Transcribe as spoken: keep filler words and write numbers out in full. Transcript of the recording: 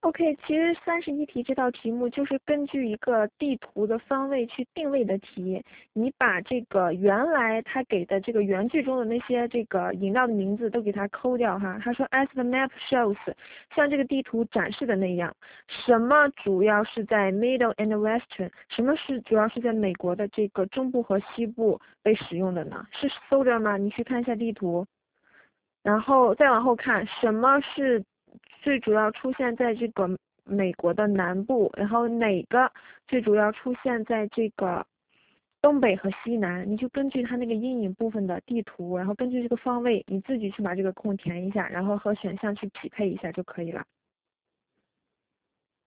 OK，其实三十一题这道题目就是根据一个地图的方位去定位的题。你把这个原来他给的这个原句中的那些这个饮料的名字都给它抠掉哈。他说 ，As the map shows，像这个地图展示的那样，什么主要是在 Middle and Western，什么是主要是在美国的这个中部和西部被使用的呢？是 soda 吗？你去看一下地图。然后再往后看，什么是最主要出现在这个美国的南部，然后哪个最主要出现在这个东北和西南？你就根据它那个阴影部分的地图，然后根据这个方位，你自己去把这个空填一下，然后和选项去匹配一下就可以了。